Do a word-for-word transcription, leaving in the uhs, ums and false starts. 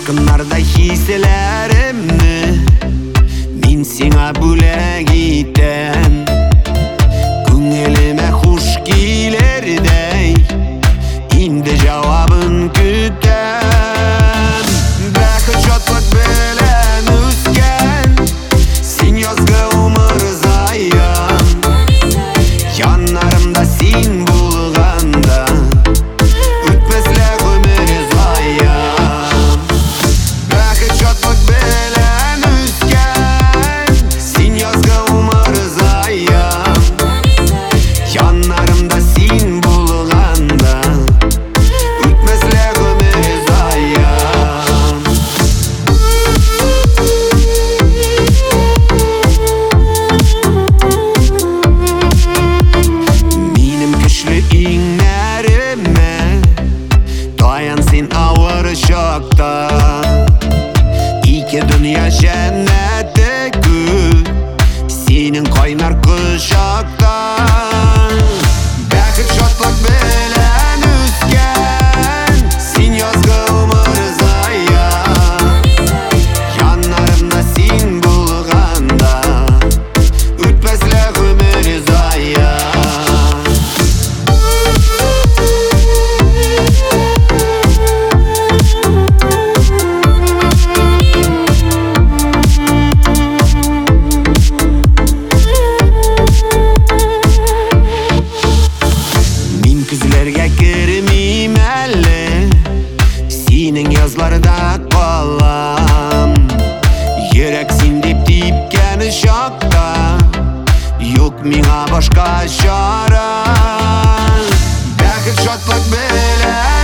Salkınlarda hislerimni min sina bülek iten, Күңеліме хуш келердей инде жауабын күтем. Бәхет шатлык белән үскән син язгы умыр заян, яннарымда син булганда үтмәслек гомер заян. Бәхет шатлык белән үскән син язгы умыр заян, яннарымда син булганда үтмәслек гомер заян. Минем көчле иңнәремә таян син авыр чакта, ике дөнья җәннәте күп синең кайнар кочакта. Бәхет шатлык белән үскән син язгы умыр заян, яннарымда син булганда үтмәслек гомер заян. Мин күзләргә кермим әле, синең язларда калам. Йөрәк син дип типкән чакта юк миңа башка чара. Бәхет шатлык белән